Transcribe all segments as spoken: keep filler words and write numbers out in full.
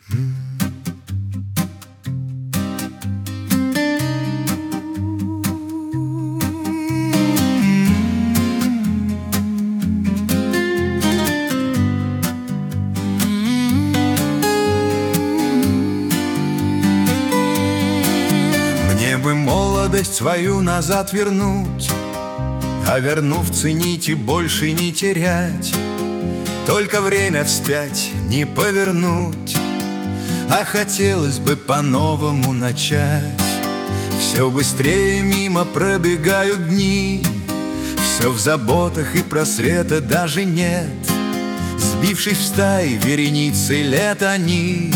Мне бы молодость свою назад вернуть, а вернув, ценить и больше не терять. Только время вспять не повернуть, а хотелось бы по-новому начать. Все быстрее мимо пробегают дни, все в заботах и просвета даже нет. Сбившись в стаи вереницей лет, они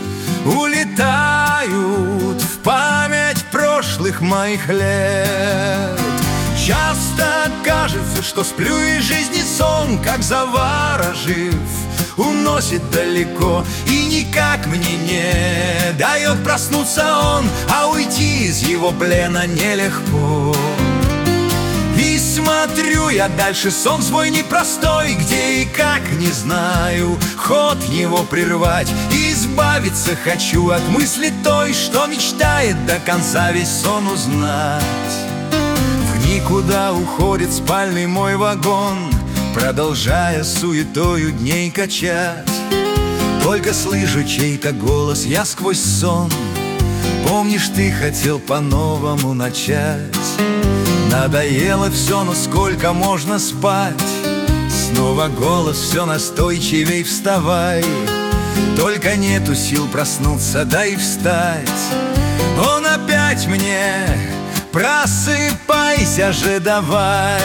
улетают в память прошлых моих лет. Часто кажется, что сплю и жизни сон, как заворожив, уносит далеко, и никак мне не дает проснуться он, а уйти из его плена нелегко. И смотрю я дальше сон свой непростой, где и как не знаю ход его прервать. И избавиться хочу от мысли той, что мечтает до конца весь сон узнать. Никуда уходит спальный мой вагон, продолжая суетою дней качать. Только слышу чей-то голос я сквозь сон: помнишь, ты хотел по-новому начать. Надоело все, но сколько можно спать? Снова голос все настойчивей: вставай. Только нету сил проснуться, да и встать. Он опять мне: просыпайся же давай.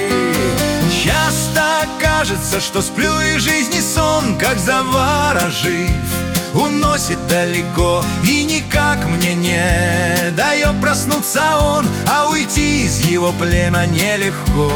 Часто кажется, что сплю и жизни сон, как заворожив, уносит далеко, и никак мне не дает проснуться он, а уйти из его плена нелегко.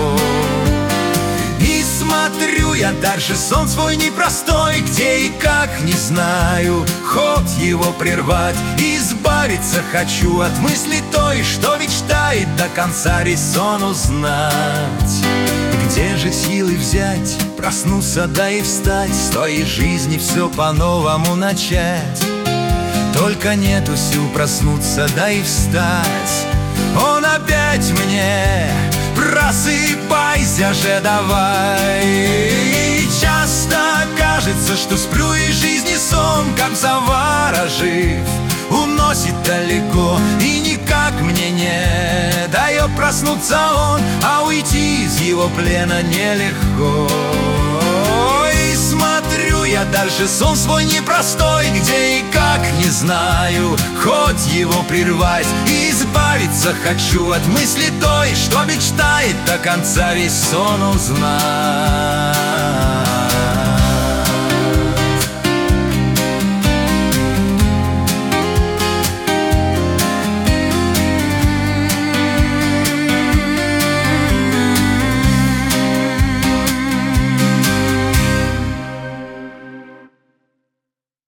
И смотрю я дальше сон свой непростой, где и как не знаю ход его прервать. И избавиться хочу от мысли той, что мечтает до конца весь сон узнать. Где же силы взять, проснуться, да и встать, с той жизни все по-новому начать? Только нету сил проснуться, да и встать. Он опять мне: просыпайся же давай. И часто кажется, что сплю и жизни сон, как заворожив, уносит далеко, и никак мне не дает проснуться он, а уйти из его плена нелегко. И смотрю я дальше сон свой непростой, где и как не знаю ход его прервать. И избавиться хочу от мысли той, что мечтает до конца весь сон узнать.